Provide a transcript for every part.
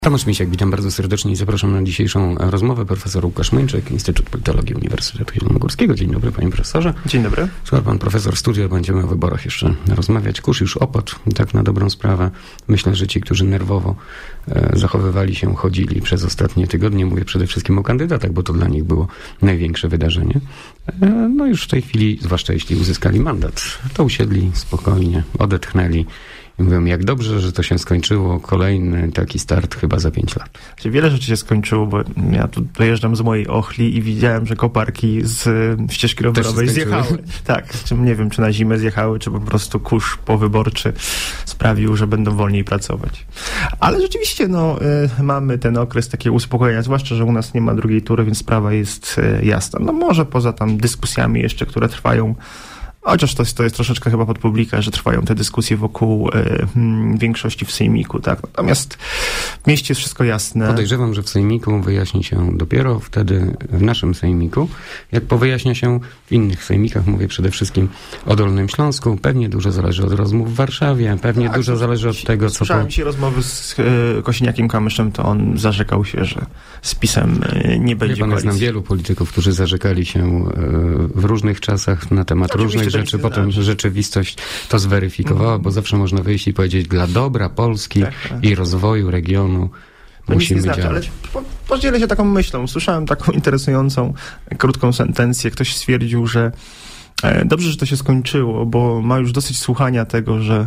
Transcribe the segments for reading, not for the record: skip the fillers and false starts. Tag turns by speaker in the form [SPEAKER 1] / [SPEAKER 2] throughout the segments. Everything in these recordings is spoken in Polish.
[SPEAKER 1] Tomasz Misiak, witam bardzo serdecznie i zapraszam na dzisiejszą rozmowę. Profesor Łukasz Młyńczyk, Instytut Politologii Uniwersytetu Zielonogórskiego. Dzień dobry, panie profesorze.
[SPEAKER 2] Dzień dobry.
[SPEAKER 1] Słucha pan profesor studia, będziemy o wyborach jeszcze rozmawiać. Kurz już opadł, tak na dobrą sprawę. Myślę, że ci, którzy nerwowo zachowywali się, chodzili przez ostatnie tygodnie, mówię przede wszystkim o kandydatach, bo to dla nich było największe wydarzenie. No już w tej chwili, zwłaszcza jeśli uzyskali mandat, to usiedli spokojnie, odetchnęli. I mówią, jak dobrze, że to się skończyło. Kolejny taki start chyba za 5 lat.
[SPEAKER 2] Wiele rzeczy się skończyło, bo ja tu dojeżdżam z mojej Ochli i widziałem, że koparki z ścieżki rowerowej zjechały. Tak, nie wiem, czy na zimę zjechały, czy po prostu kurz powyborczy sprawił, że będą wolniej pracować. Ale rzeczywiście, mamy ten okres takiego uspokojenia, zwłaszcza, że u nas nie ma drugiej tury, więc sprawa jest jasna. No może poza tam dyskusjami jeszcze, które trwają. Chociaż to jest troszeczkę chyba pod publikę, że trwają te dyskusje wokół większości w Sejmiku, tak. Natomiast w mieście jest wszystko jasne.
[SPEAKER 1] Podejrzewam, że w Sejmiku wyjaśni się dopiero wtedy w naszym Sejmiku, jak powyjaśnia się w innych Sejmikach, mówię przede wszystkim o Dolnym Śląsku. Pewnie dużo zależy od rozmów w Warszawie, pewnie
[SPEAKER 2] tak,
[SPEAKER 1] dużo zależy od tego, co...
[SPEAKER 2] Słyszałem dzisiaj rozmowy z Kosiniakiem-Kamyszem, to on zarzekał się, że z PiS-em nie będzie koalicji.
[SPEAKER 1] Znam wielu polityków, którzy zarzekali się w różnych czasach na temat różnych rzeczy, potem rzeczywistość to zweryfikowała, bo zawsze można wyjść i powiedzieć, dla dobra Polski i rozwoju regionu musimy działać. Ale
[SPEAKER 2] podzielę się taką myślą. Słyszałem taką interesującą, krótką sentencję. Ktoś stwierdził, że dobrze, że to się skończyło, bo ma już dosyć słuchania tego, że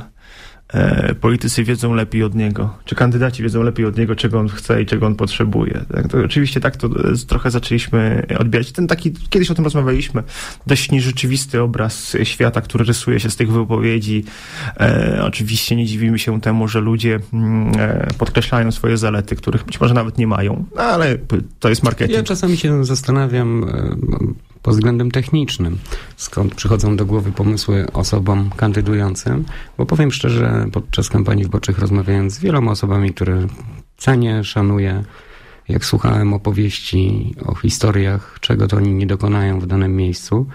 [SPEAKER 2] politycy wiedzą lepiej od niego, czy kandydaci wiedzą lepiej od niego, czego on chce i czego on potrzebuje. Tak? To oczywiście tak to trochę zaczęliśmy odbierać. Ten taki, kiedyś o tym rozmawialiśmy, dość nierzeczywisty obraz świata, który rysuje się z tych wypowiedzi. Oczywiście nie dziwimy się temu, że ludzie podkreślają swoje zalety, których być może nawet nie mają, ale to jest marketing.
[SPEAKER 1] Ja czasami się zastanawiam pod względem technicznym, skąd przychodzą do głowy pomysły osobom kandydującym, bo powiem szczerze, podczas kampanii wyborczych rozmawiałem z wieloma osobami, które cenię, szanuję. Jak słuchałem opowieści o historiach, czego to oni nie dokonają w danym miejscu,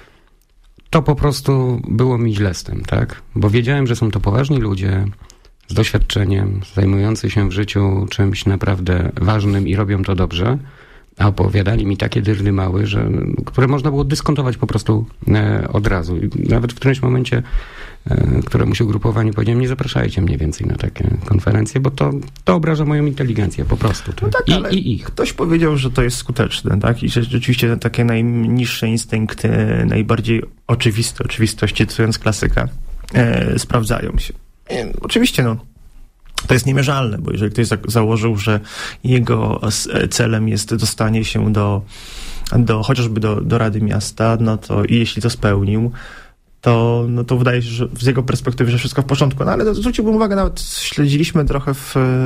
[SPEAKER 1] to po prostu było mi źle z tym, tak? Bo wiedziałem, że są to poważni ludzie z doświadczeniem, zajmujący się w życiu czymś naprawdę ważnym i robią to dobrze. A opowiadali mi takie dyrdymały, które można było dyskontować po prostu od razu. I nawet w którymś momencie któremuś ugrupowaniu powiedziałem, nie zapraszajcie mnie więcej na takie konferencje, bo to obraża moją inteligencję po prostu.
[SPEAKER 2] No tak, ale ich. Ktoś powiedział, że to jest skuteczne, tak? I że rzeczywiście takie najniższe instynkty, najbardziej oczywiste oczywistości, cytując klasyka, sprawdzają się. Oczywiście, to jest niemierzalne, bo jeżeli ktoś założył, że jego celem jest dostanie się chociażby do Rady Miasta, no to i jeśli to spełnił, to wydaje się, że z jego perspektywy, że wszystko w porządku. No ale zwróciłbym uwagę, nawet śledziliśmy trochę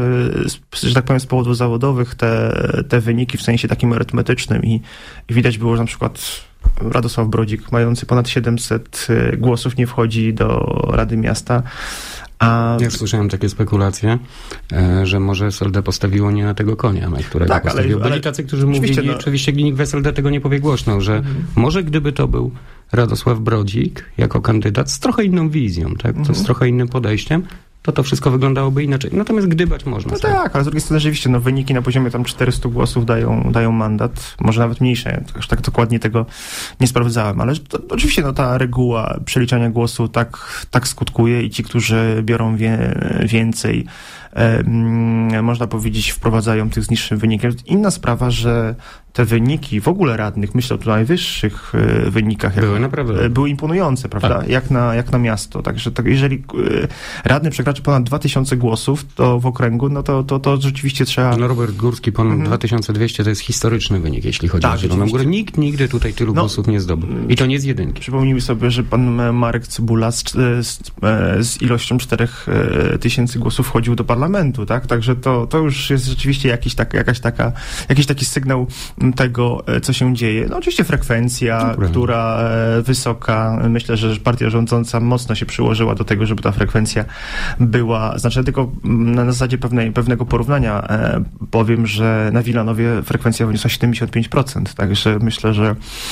[SPEAKER 2] że tak powiem, z powodów zawodowych te wyniki w sensie takim arytmetycznym i widać było, że na przykład Radosław Brodzik, mający ponad 700 głosów, nie wchodzi do Rady Miasta.
[SPEAKER 1] Ja słyszałem takie spekulacje, że może SLD postawiło nie na tego konia, na którego postawiło. Byli tacy, którzy mówili, oczywiście nikt w SLD tego nie powie głośno, że może gdyby to był Radosław Brodzik jako kandydat z trochę inną wizją, tak? To z trochę innym podejściem, to wszystko wyglądałoby inaczej. Natomiast gdybać można.
[SPEAKER 2] No tak, ale z drugiej strony rzeczywiście wyniki na poziomie tam 400 głosów dają mandat, może nawet mniejsze. Aż tak dokładnie tego nie sprawdzałem, ale oczywiście ta reguła przeliczania głosu tak skutkuje i ci, którzy biorą więcej, można powiedzieć, wprowadzają tych z niższym wynikiem. Inna sprawa, że te wyniki w ogóle radnych, myślę o tu najwyższych wynikach, były imponujące, prawda? Tak. Jak na miasto. Także jeżeli radny przekracza ponad 2000 głosów to w okręgu, to rzeczywiście trzeba...
[SPEAKER 1] Robert Górski ponad 2200 to jest historyczny wynik, jeśli chodzi o Zieloną Górę. Nikt nigdy tutaj tylu głosów nie zdobył. I to nie z jedynki.
[SPEAKER 2] Przypomnijmy sobie, że pan Marek Cybula z ilością 4000 głosów wchodził do parlamentu, tak? Także to już jest rzeczywiście jakiś taki sygnał tego, co się dzieje. Oczywiście frekwencja, która wysoka. Myślę, że partia rządząca mocno się przyłożyła do tego, żeby ta frekwencja była, tylko na zasadzie pewnego porównania powiem, że na Wilanowie frekwencja wyniosła 75%, także myślę, że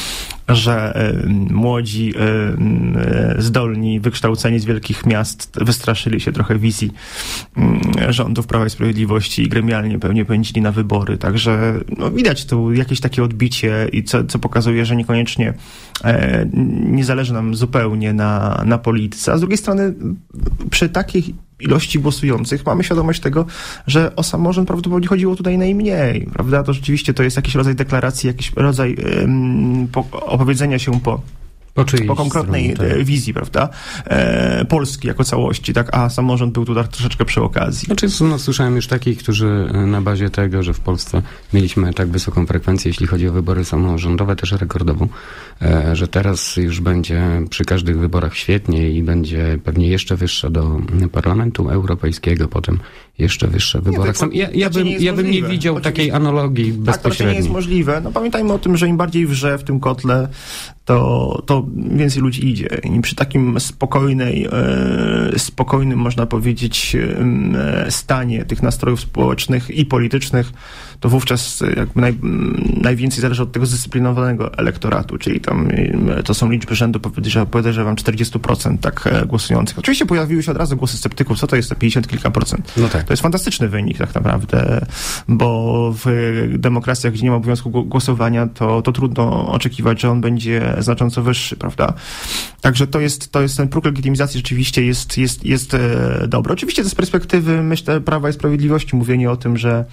[SPEAKER 2] że młodzi, zdolni, wykształceni z wielkich miast wystraszyli się trochę wizji rządów Prawa i Sprawiedliwości i gremialnie pewnie pędzili na wybory. Także widać tu jakieś takie odbicie i co pokazuje, że niekoniecznie nie zależy nam zupełnie na polityce. A z drugiej strony przy takiej ilości głosujących mamy świadomość tego, że o samorząd prawdopodobnie chodziło tutaj najmniej, prawda? To rzeczywiście to jest jakiś rodzaj deklaracji, jakiś rodzaj opowiedzenia się po konkretnej wizji, prawda? Polski jako całości, tak? A samorząd był tu tak troszeczkę przy okazji.
[SPEAKER 1] Znaczy, słyszałem już takich, którzy na bazie tego, że w Polsce mieliśmy tak wysoką frekwencję, jeśli chodzi o wybory samorządowe, też rekordową, że teraz już będzie przy każdych wyborach świetnie i będzie pewnie jeszcze wyższa do Parlamentu Europejskiego, potem jeszcze wyższe wybory. Ja bym nie widział takiej analogii bezpośredniej.
[SPEAKER 2] Tak, to nie jest możliwe. No pamiętajmy o tym, że im bardziej wrze w tym kotle, to więcej ludzi idzie. I przy takim spokojnym, można powiedzieć, stanie tych nastrojów społecznych i politycznych, to wówczas jakby najwięcej zależy od tego zdyscyplinowanego elektoratu, czyli tam to są liczby rzędu, podejrzewam, 40% tak głosujących. Oczywiście pojawiły się od razu głosy sceptyków, co to jest te 50 kilka procent.
[SPEAKER 1] No tak.
[SPEAKER 2] To jest fantastyczny wynik tak naprawdę, bo w demokracjach, gdzie nie ma obowiązku głosowania, to trudno oczekiwać, że on będzie znacząco wyższy, prawda? Także to jest ten próg legitymizacji rzeczywiście jest dobry. Oczywiście z perspektywy, myślę, Prawa i Sprawiedliwości mówienie o tym, że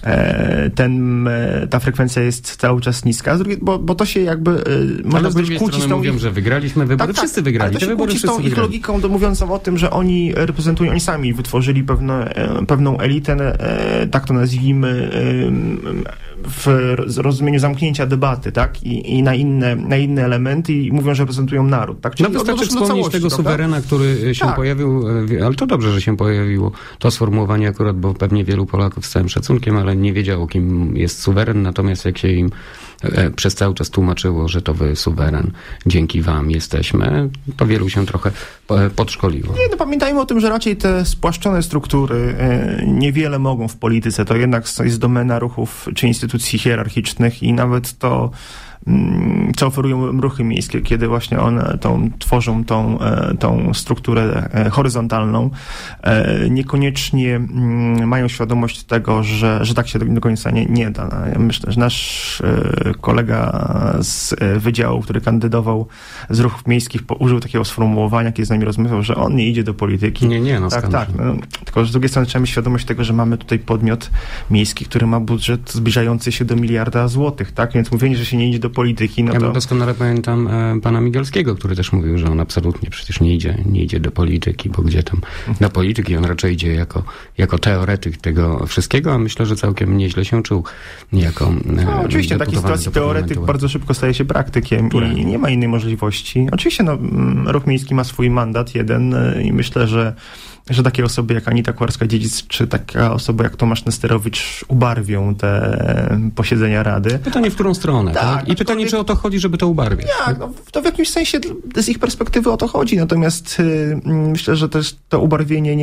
[SPEAKER 2] ta frekwencja jest cały czas niska, bo to się jakby można powiedzieć kłóci z tą
[SPEAKER 1] mówią, że wygraliśmy wybory,
[SPEAKER 2] tak,
[SPEAKER 1] wszyscy wygrali.
[SPEAKER 2] Ale to się kłóci z tą ich logiką mówiącą o tym, że oni reprezentują, oni sami wytworzyli pewną elitę, tak to nazwijmy, w rozumieniu zamknięcia debaty, tak? I na inne elementy i mówią, że reprezentują naród, tak?
[SPEAKER 1] Czyli wystarczy wspomnieć tego suwerena, który się pojawił, ale to dobrze, że się pojawiło to sformułowanie akurat, bo pewnie wielu Polaków z całym szacunkiem, ale nie wiedziało, kim jest suweren, natomiast jak się im przez cały czas tłumaczyło, że to wy suweren, dzięki wam jesteśmy, to wielu się trochę podszkoliło.
[SPEAKER 2] Nie, no pamiętajmy o tym, że raczej te spłaszczone struktury niewiele mogą w polityce. To jednak jest domena ruchów czy instytucji hierarchicznych i nawet to, co oferują ruchy miejskie, kiedy właśnie one tworzą tą strukturę horyzontalną, niekoniecznie mają świadomość tego, że tak się do końca nie da. Ja myślę, że nasz kolega z wydziału, który kandydował z ruchów miejskich, użył takiego sformułowania, kiedy z nami rozmawiał, że on nie idzie do polityki. Tak. Tylko z drugiej strony trzeba mieć świadomość tego, że mamy tutaj podmiot miejski, który ma budżet zbliżający się do 1 miliarda złotych, tak? Więc mówienie, że się nie idzie do polityki, no to...
[SPEAKER 1] Ja doskonale pamiętam pana Migalskiego, który też mówił, że on absolutnie przecież nie idzie do polityki, bo gdzie tam do polityki, on raczej idzie jako teoretyk tego wszystkiego, a myślę, że całkiem nieźle się czuł jako
[SPEAKER 2] oczywiście w takiej sytuacji teoretyk bardzo szybko staje się praktykiem i nie ma innej możliwości. Oczywiście ruch miejski ma swój mandat jeden i myślę, że takie osoby jak Anita Kucharska-Dziedzic, czy taka osoba jak Tomasz Nesterowicz ubarwią te posiedzenia Rady.
[SPEAKER 1] Pytanie, w którą stronę, tak? I pytanie, czy o to chodzi, żeby to ubarwiać.
[SPEAKER 2] Tak, to w jakimś sensie z ich perspektywy o to chodzi, natomiast myślę, że też to ubarwienie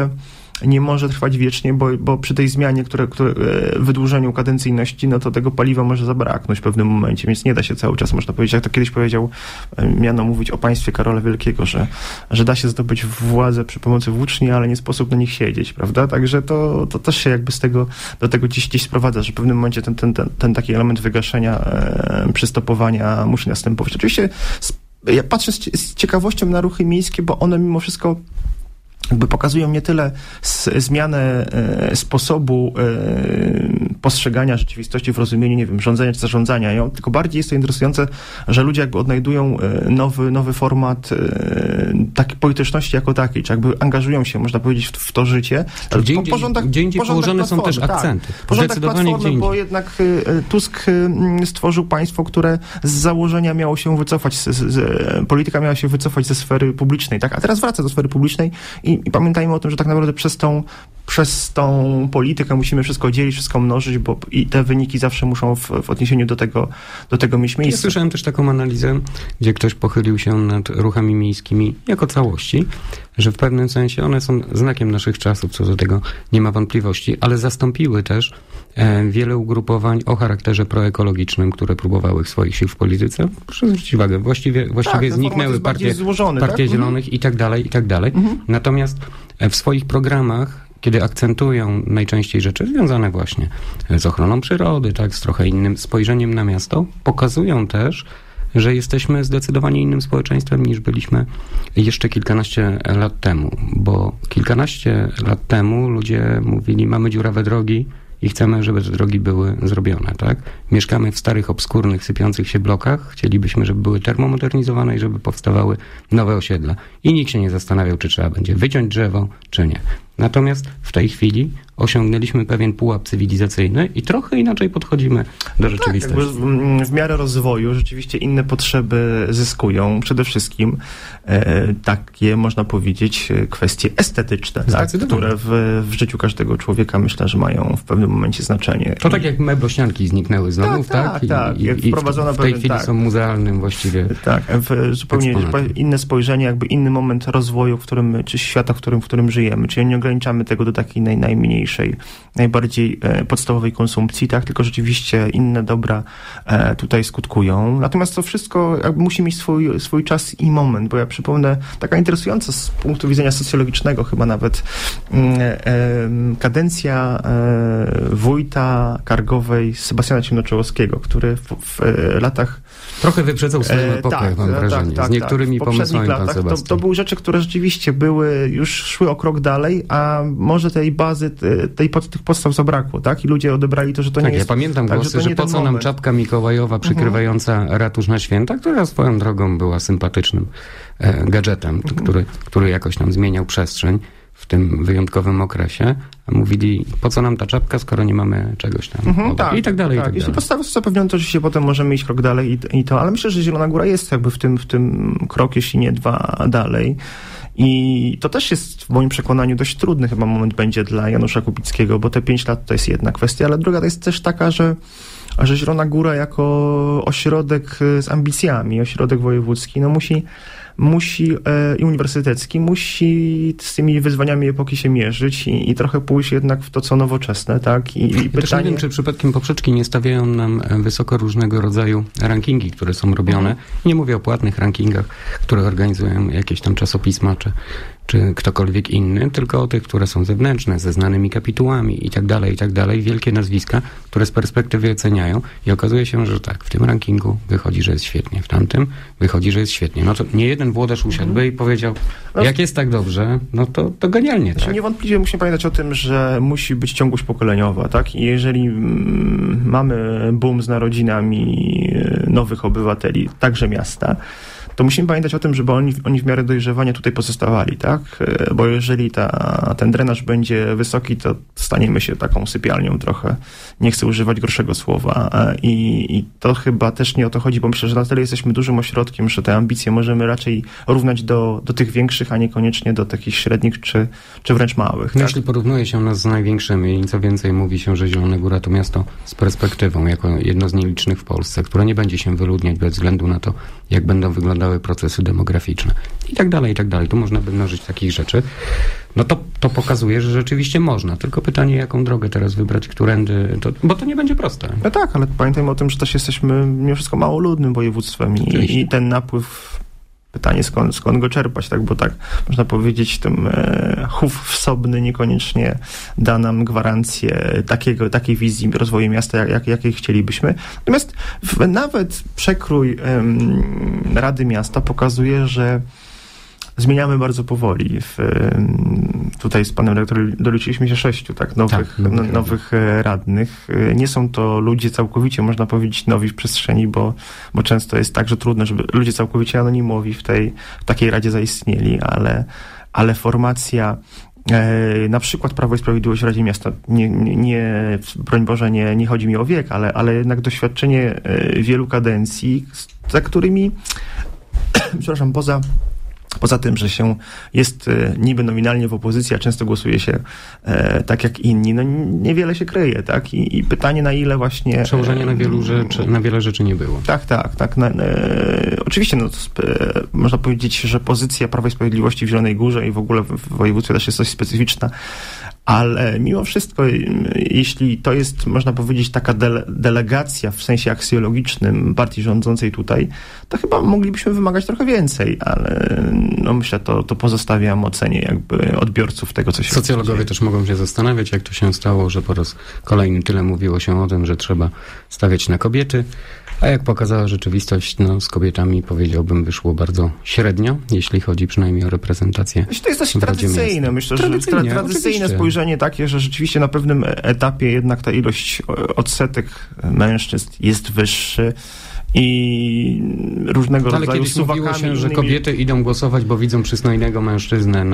[SPEAKER 2] nie może trwać wiecznie, bo przy tej zmianie, wydłużeniu kadencyjności, no to tego paliwa może zabraknąć w pewnym momencie, więc nie da się cały czas, można powiedzieć, jak to kiedyś powiedział, miano mówić o państwie Karola Wielkiego, że da się zdobyć władzę przy pomocy włóczni, ale nie sposób na nich siedzieć, prawda? Także to też się jakby do tego gdzieś sprowadza, że w pewnym momencie ten taki element wygaszenia, przystopowania musi następować. Oczywiście ja patrzę z ciekawością na ruchy miejskie, bo one mimo wszystko jakby pokazują nie tyle zmianę sposobu postrzegania rzeczywistości w rozumieniu, nie wiem, rządzenia czy zarządzania ją, tylko bardziej jest to interesujące, że ludzie jakby odnajdują nowy format takiej polityczności jako takiej, czy jakby angażują się, można powiedzieć, w to życie.
[SPEAKER 1] Gdzie indziej położone są też akcenty.
[SPEAKER 2] Tak. Porządek Platformy, bo jednak Tusk stworzył państwo, które z założenia miało się wycofać, polityka miała się wycofać ze sfery publicznej, tak? A teraz wraca do sfery publicznej i pamiętajmy o tym, że tak naprawdę przez tą politykę musimy wszystko dzielić, wszystko mnożyć, bo i te wyniki zawsze muszą w odniesieniu do tego mieć miejsce.
[SPEAKER 1] Ja słyszałem też taką analizę, gdzie ktoś pochylił się nad ruchami miejskimi jako całości, że w pewnym sensie one są znakiem naszych czasów, co do tego nie ma wątpliwości, ale zastąpiły też wiele ugrupowań o charakterze proekologicznym, które próbowały swoich sił w polityce. Proszę zwrócić uwagę, właściwie zniknęły partie Zielonych i tak dalej. Natomiast w swoich programach, kiedy akcentują najczęściej rzeczy związane właśnie z ochroną przyrody, tak, z trochę innym spojrzeniem na miasto, pokazują też, że jesteśmy zdecydowanie innym społeczeństwem niż byliśmy jeszcze kilkanaście lat temu, bo kilkanaście lat temu ludzie mówili, mamy dziurawe drogi i chcemy, żeby te drogi były zrobione, tak? Mieszkamy w starych, obskurnych, sypiących się blokach, chcielibyśmy, żeby były termomodernizowane i żeby powstawały nowe osiedla. I nikt się nie zastanawiał, czy trzeba będzie wyciąć drzewo, czy nie. Natomiast w tej chwili osiągnęliśmy pewien pułap cywilizacyjny i trochę inaczej podchodzimy do rzeczywistości.
[SPEAKER 2] Tak, w miarę rozwoju rzeczywiście inne potrzeby zyskują. Przede wszystkim takie, można powiedzieć, kwestie estetyczne, tak? Które w życiu każdego człowieka, myślę, że mają w pewnym momencie znaczenie.
[SPEAKER 1] To tak jak meblościanki zniknęły z domów, tak?
[SPEAKER 2] I
[SPEAKER 1] w tej chwili są muzealnym właściwie.
[SPEAKER 2] Tak, zupełnie inne spojrzenie, jakby inny moment rozwoju, czy świata, w którym żyjemy. Czyli nie ograniczamy tego do takiej najmniejszej, najbardziej podstawowej konsumpcji, tak? Tylko rzeczywiście inne dobra tutaj skutkują. Natomiast to wszystko jakby musi mieć swój czas i moment, bo ja przypomnę, taka interesująca z punktu widzenia socjologicznego chyba nawet kadencja wójta Kargowej Sebastiana Ciemnoczołowskiego, który w latach...
[SPEAKER 1] Trochę wyprzedzał swoją epokę, mam wrażenie. Z niektórymi pomysłami pan Sebastian.
[SPEAKER 2] To były rzeczy, które rzeczywiście już szły o krok dalej, a może tej bazy, tych podstaw zabrakło, tak? I ludzie odebrali to, że to nie jest...
[SPEAKER 1] Ja pamiętam głosy, że po co nam czapka mikołajowa przykrywająca ratusz na święta, która swoją drogą była sympatycznym gadżetem, który jakoś nam zmieniał przestrzeń w tym wyjątkowym okresie. A mówili, po co nam ta czapka, skoro nie mamy czegoś tam. I tak dalej.
[SPEAKER 2] Jeśli podstawy są zapewnione, to rzeczywiście potem możemy iść krok dalej i to, ale myślę, że Zielona Góra jest jakby w tym krok, jeśli nie dwa dalej. I to też jest w moim przekonaniu dość trudny chyba moment będzie dla Janusza Kubickiego, bo te 5 lat to jest jedna kwestia, ale druga to jest też taka, że Zielona Góra jako ośrodek z ambicjami, ośrodek wojewódzki, i uniwersytecki musi z tymi wyzwaniami epoki się mierzyć i trochę pójść jednak w to, co nowoczesne, tak? I pytanie...
[SPEAKER 1] Też nie wiem, czy przypadkiem poprzeczki nie stawiają nam wysoko różnego rodzaju rankingi, które są robione. Nie mówię o płatnych rankingach, które organizują jakieś tam czasopisma, czy ktokolwiek inny, tylko o tych, które są zewnętrzne, ze znanymi kapitułami i tak dalej, wielkie nazwiska, które z perspektywy oceniają i okazuje się, że tak, w tym rankingu wychodzi, że jest świetnie, w tamtym wychodzi, że jest świetnie. No to nie jeden włodarz usiadłby i powiedział, jak jest tak dobrze, no to genialnie. Tak?
[SPEAKER 2] Niewątpliwie musimy pamiętać o tym, że musi być ciągłość pokoleniowa, tak? I jeżeli mamy boom z narodzinami nowych obywateli, także miasta, to musimy pamiętać o tym, żeby oni w miarę dojrzewania tutaj pozostawali, tak? Bo jeżeli ten drenaż będzie wysoki, to staniemy się taką sypialnią trochę. Nie chcę używać gorszego słowa. I to chyba też nie o to chodzi, bo myślę, że na tyle jesteśmy dużym ośrodkiem, że te ambicje możemy raczej równać do tych większych, a niekoniecznie do takich średnich czy wręcz małych.
[SPEAKER 1] No
[SPEAKER 2] tak?
[SPEAKER 1] Jeśli porównuje się nas z największymi i co więcej mówi się, że Zielona Góra to miasto z perspektywą, jako jedno z nielicznych w Polsce, które nie będzie się wyludniać bez względu na to, jak będą wyglądały procesy demograficzne. I tak dalej. Tu można by mnożyć takich rzeczy. No to pokazuje, że rzeczywiście można. Tylko pytanie, jaką drogę teraz wybrać, którędy, bo to nie będzie proste.
[SPEAKER 2] No tak, ale pamiętajmy o tym, że też jesteśmy mimo wszystko małoludnym województwem i ten napływ, pytanie skąd go czerpać, tak? Bo tak, można powiedzieć, ten chów wsobny niekoniecznie da nam gwarancję takiej wizji rozwoju miasta, jakiej chcielibyśmy. Natomiast nawet przekrój Rady Miasta pokazuje, że zmieniamy bardzo powoli. Tutaj z panem redaktorem doliczyliśmy się 6 nowych radnych. Nie są to ludzie całkowicie, można powiedzieć, nowi w przestrzeni, bo często jest tak, że trudno, żeby ludzie całkowicie anonimowi w takiej radzie zaistnieli, ale formacja na przykład Prawo i Sprawiedliwość w Radzie Miasta, broń Boże, nie chodzi mi o wiek, ale jednak doświadczenie wielu kadencji, za którymi poza tym, że się jest niby nominalnie w opozycji, a często głosuje się tak jak inni, no niewiele się kryje, tak? I pytanie, na ile właśnie...
[SPEAKER 1] Przełożenie na wiele rzeczy nie było.
[SPEAKER 2] Tak. Oczywiście, można powiedzieć, że pozycja Prawa i Sprawiedliwości w Zielonej Górze i w ogóle w województwie też jest dość specyficzna, Ale mimo wszystko, jeśli to jest, można powiedzieć, taka delegacja w sensie aksjologicznym partii rządzącej tutaj, to chyba moglibyśmy wymagać trochę więcej, ale no myślę, to pozostawiam ocenie jakby odbiorców tego, co się
[SPEAKER 1] Socjologowie
[SPEAKER 2] dzieje.
[SPEAKER 1] też mogą się zastanawiać, jak to się stało, że po raz kolejny tyle mówiło się o tym, że trzeba stawiać na kobiety, a jak pokazała rzeczywistość, no z kobietami, powiedziałbym, wyszło bardzo średnio, jeśli chodzi przynajmniej o reprezentację.
[SPEAKER 2] To jest dość tradycyjne. Myślę, że tradycyjne spojrzenie takie, że rzeczywiście na pewnym etapie jednak ta ilość odsetek mężczyzn jest wyższy i różnego rodzaju
[SPEAKER 1] kiedyś
[SPEAKER 2] suwakami.
[SPEAKER 1] mówiło się, że kobiety idą głosować, bo widzą przystojnego mężczyznę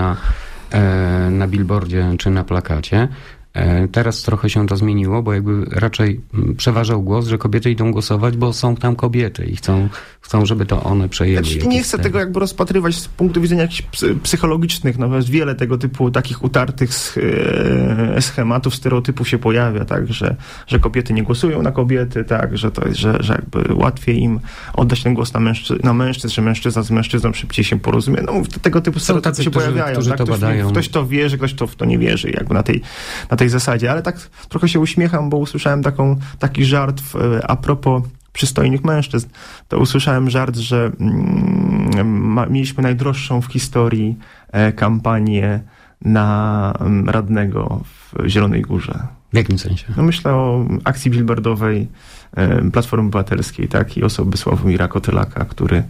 [SPEAKER 1] na billboardzie czy na plakacie. Teraz trochę się to zmieniło, bo jakby raczej przeważał głos, że kobiety idą głosować, bo są tam kobiety i chcą, żeby to one przejęły.
[SPEAKER 2] Nie chcę tego jakby rozpatrywać z punktu widzenia jakichś psychologicznych, no jest wiele tego typu takich utartych schematów, stereotypów się pojawia, tak, że kobiety nie głosują na kobiety, tak, że to jest, że jakby łatwiej im oddać ten głos na mężczyzn, że mężczyzna z mężczyzną szybciej się porozumie. No tego typu stereotypy się pojawiają.
[SPEAKER 1] Którzy
[SPEAKER 2] tak?
[SPEAKER 1] to badają.
[SPEAKER 2] Ktoś to wierzy, ktoś w to nie wierzy, jakby na tej zasadzie, ale tak trochę się uśmiecham, bo usłyszałem taki żart a propos przystojnych mężczyzn. To usłyszałem żart, że mieliśmy najdroższą w historii kampanię na radnego w Zielonej Górze.
[SPEAKER 1] W jakim sensie?
[SPEAKER 2] No myślę o akcji billboardowej Platformy Obywatelskiej, tak, i osoby Sławomira Kotylaka, który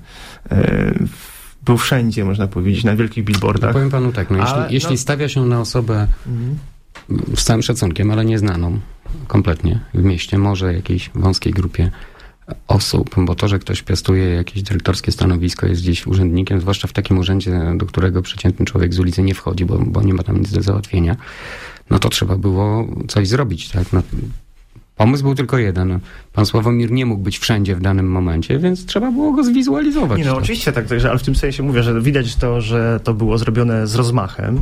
[SPEAKER 2] był wszędzie, można powiedzieć, na wielkich billboardach.
[SPEAKER 1] No powiem panu tak, jeśli stawia się na osobę z całym szacunkiem, ale nieznaną kompletnie w mieście, może jakiejś wąskiej grupie osób, bo to, że ktoś piastuje jakieś dyrektorskie stanowisko, jest gdzieś urzędnikiem, zwłaszcza w takim urzędzie, do którego przeciętny człowiek z ulicy nie wchodzi, bo nie ma tam nic do załatwienia, no to trzeba było coś zrobić, tak? No, pomysł był tylko jeden. Pan Sławomir nie mógł być wszędzie w danym momencie, więc trzeba było go zwizualizować.
[SPEAKER 2] Nie, no oczywiście tak, ale w tym sensie mówię, że widać to, że to było zrobione z rozmachem.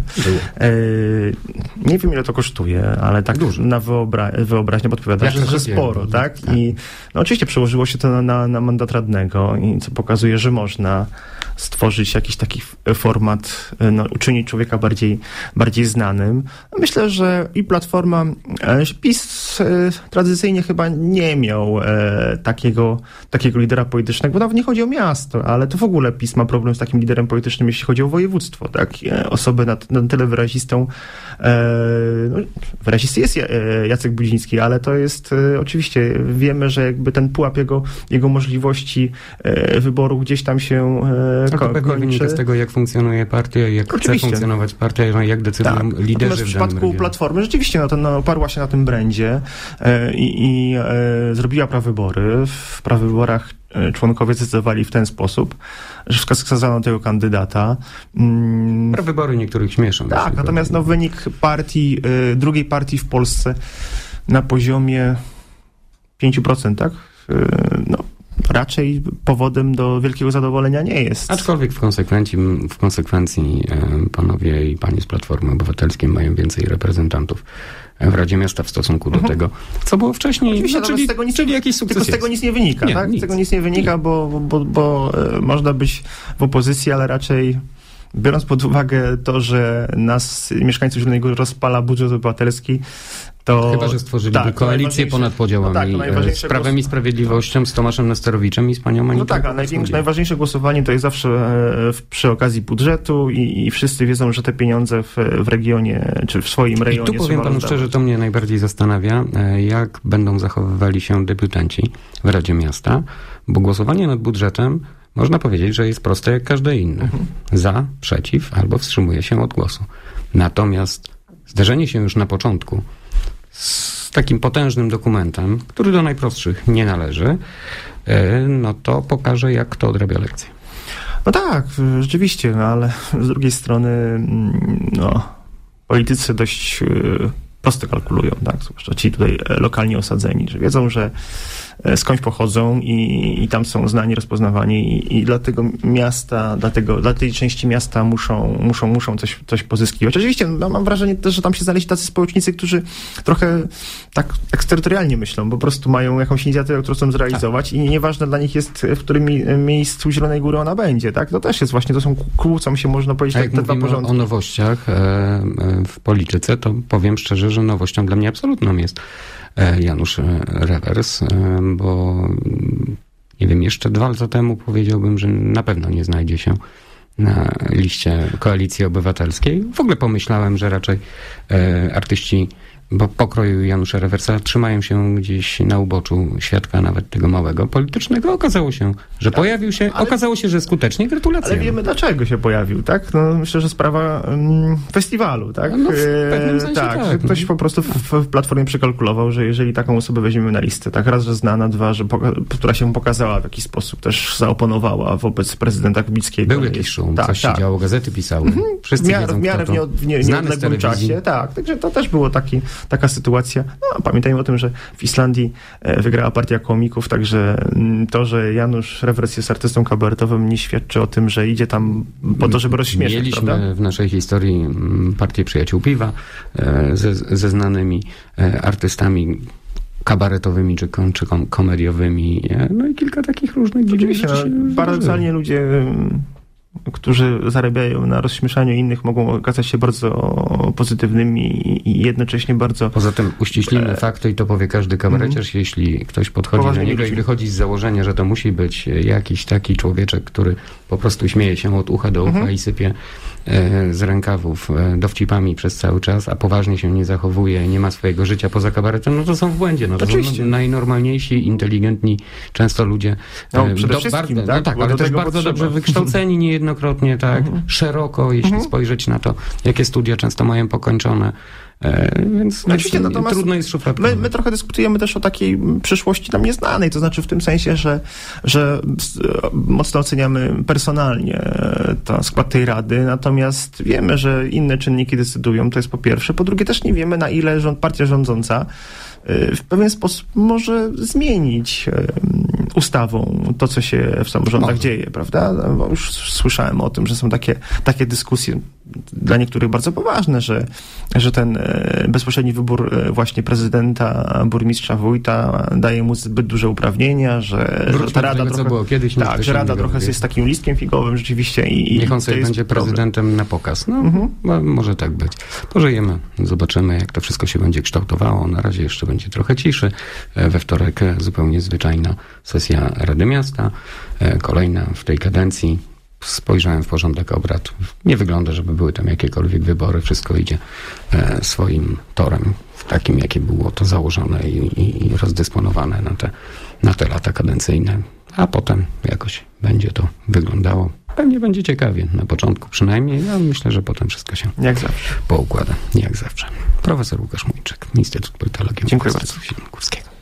[SPEAKER 2] Nie wiem, ile to kosztuje, ale tak dużo. Na wyobraźnię podpowiada, że sporo, tak? I no oczywiście przełożyło się to na mandat radnego, i co pokazuje, że można stworzyć jakiś taki format, uczynić człowieka bardziej znanym. Myślę, że i Platforma, PiS tradycyjnie chyba nie miał takiego lidera politycznego, bo nawet nie chodzi o miasto, ale to w ogóle PiS ma problem z takim liderem politycznym, jeśli chodzi o województwo, tak? Osobę na tyle wyrazistą. Wyrazisty jest Jacek Brudziński, ale to jest oczywiście, wiemy, że jakby ten pułap jego możliwości wyboru gdzieś tam się
[SPEAKER 1] to pewnie wynika z tego, jak funkcjonuje partia, jak chce funkcjonować partia, jak decydują liderzy.
[SPEAKER 2] Natomiast w przypadku Platformy rzeczywiście oparła się na tym brandzie i zrobiła prawybory. W prawyborach członkowie zdecydowali w ten sposób, że wskazano tego kandydata.
[SPEAKER 1] Prawybory niektórych śmieszą.
[SPEAKER 2] Tak, natomiast wynik partii, drugiej partii w Polsce na poziomie 5%, tak? Raczej powodem do wielkiego zadowolenia nie jest.
[SPEAKER 1] Aczkolwiek w konsekwencji panowie i panie z Platformy Obywatelskiej mają więcej reprezentantów w Radzie Miasta w stosunku do tego, co było wcześniej. Czyli jakiś sukces
[SPEAKER 2] tylko z tego nic nie wynika, tak? Z tego nic nie wynika, bo można być w opozycji, ale raczej biorąc pod uwagę to, że nas, mieszkańców Zielonej Góry, rozpala budżet obywatelski, to...
[SPEAKER 1] Chyba że stworzyliby koalicję ponad podziałami z Prawem i Sprawiedliwością, z Tomaszem Nesterowiczem i z panią Anitą.
[SPEAKER 2] No tak, a najważniejsze głosowanie to jest zawsze przy okazji budżetu i wszyscy wiedzą, że te pieniądze w regionie, czy w swoim rejonie są.
[SPEAKER 1] I tu powiem panu szczerze, to mnie najbardziej zastanawia, jak będą zachowywali się debiutanci w Radzie Miasta, bo głosowanie nad budżetem można powiedzieć, że jest proste jak każde inne. Za, przeciw albo wstrzymuje się od głosu. Natomiast zderzenie się już na początku z takim potężnym dokumentem, który do najprostszych nie należy, no to pokaże, jak kto odrabia lekcję.
[SPEAKER 2] No tak, rzeczywiście, ale z drugiej strony politycy dość prosto kalkulują, tak? Zwłaszcza ci tutaj lokalnie osadzeni, że wiedzą, że skądś pochodzą i tam są znani, rozpoznawani i dla tego miasta, dla tej części miasta muszą coś pozyskiwać. Oczywiście mam wrażenie też, że tam się znaleźli tacy społecznicy, którzy trochę tak eksterytorialnie myślą, po prostu mają jakąś inicjatywę, którą chcą zrealizować i nieważne dla nich jest, w którym miejscu Zielonej Góry ona będzie, tak? To też jest właśnie, to są kłócą się, można powiedzieć, te dwa porządki.
[SPEAKER 1] O nowościach w polityce, to powiem szczerze, że nowością dla mnie absolutną jest Janusz Rewers, bo nie wiem, jeszcze 2 lata temu powiedziałbym, że na pewno nie znajdzie się na liście Koalicji Obywatelskiej. W ogóle pomyślałem, że raczej artyści pokroju Janusza Rewersa trzymają się gdzieś na uboczu świadka nawet tego małego politycznego. Okazało się, że pojawił się, okazało się, że skutecznie. Gratulacje.
[SPEAKER 2] Ale wiemy, dlaczego się pojawił, tak? No, myślę, że sprawa festiwalu, tak?
[SPEAKER 1] No, w pewnym sensie tak.
[SPEAKER 2] Że ktoś po prostu w Platformie przekalkulował, że jeżeli taką osobę weźmiemy na listę, tak raz, że znana, 2, że która się pokazała w jakiś sposób, też zaoponowała wobec prezydenta Kubickiego.
[SPEAKER 1] Był jakiś szum, coś się działo, gazety pisały. Wszyscy
[SPEAKER 2] w miarę w nieodległym czasie. Tak, także to też było taka sytuacja. No, pamiętajmy o tym, że w Islandii wygrała partia komików, także to, że Janusz Rewers jest artystą kabaretowym, nie świadczy o tym, że idzie tam po to, żeby rozśmieszyć.
[SPEAKER 1] Mieliśmy
[SPEAKER 2] prawda?
[SPEAKER 1] w naszej historii partię Przyjaciół Piwa ze znanymi artystami kabaretowymi czy komediowymi. No i kilka takich różnych dziwnych rzeczy.
[SPEAKER 2] Paradoksalnie ludzie, którzy zarabiają na rozśmieszaniu innych, mogą okazać się bardzo pozytywnymi i jednocześnie bardzo...
[SPEAKER 1] Poza tym uściślimy fakty i to powie każdy kabareciarz, jeśli ktoś podchodzi do niego i wychodzi z założenia, że to musi być jakiś taki człowieczek, który po prostu śmieje się od ucha do ucha i sypie z rękawów dowcipami przez cały czas, a poważnie się nie zachowuje, nie ma swojego życia poza kabaretem, no to są w błędzie. No to
[SPEAKER 2] oczywiście.
[SPEAKER 1] Są najnormalniejsi, inteligentni, często ludzie
[SPEAKER 2] przede wszystkim,
[SPEAKER 1] bardzo, tak, ale też bardzo dobrze wykształceni niejednokrotnie, tak, szeroko, jeśli spojrzeć na to, jakie studia często mają pokończone. Więc trudno jest szufladkować.
[SPEAKER 2] My trochę dyskutujemy też o takiej przyszłości nam nieznanej, to znaczy w tym sensie, że mocno oceniamy personalnie skład tej rady, natomiast wiemy, że inne czynniki decydują, to jest po pierwsze. Po drugie też nie wiemy, na ile partia rządząca w pewien sposób może zmienić ustawą to, co się w samorządach dzieje, prawda? Bo już słyszałem o tym, że są takie dyskusje dla niektórych bardzo poważne, że ten bezpośredni wybór właśnie prezydenta, burmistrza, wójta daje mu zbyt duże uprawnienia, że ta rada
[SPEAKER 1] tego,
[SPEAKER 2] trochę,
[SPEAKER 1] co było kiedyś,
[SPEAKER 2] tak, że rada trochę jest takim listkiem figowym rzeczywiście.
[SPEAKER 1] Niech on sobie będzie prezydentem na pokaz. No, może tak być. Pożyjemy, zobaczymy, jak to wszystko się będzie kształtowało. Na razie jeszcze będzie trochę ciszy. We wtorek zupełnie zwyczajna sesja Rady Miasta, kolejna w tej kadencji. Spojrzałem w porządek obrad. Nie wygląda, żeby były tam jakiekolwiek wybory. Wszystko idzie swoim torem, w takim, jakie było to założone i rozdysponowane na te lata kadencyjne. A potem jakoś będzie to wyglądało. Pewnie będzie ciekawie, na początku przynajmniej. Ja myślę, że potem wszystko się
[SPEAKER 2] jak zawsze
[SPEAKER 1] poukłada. Jak zawsze. Profesor Łukasz Mujczyk, Instytut Politologii.
[SPEAKER 2] Dziękuję bardzo.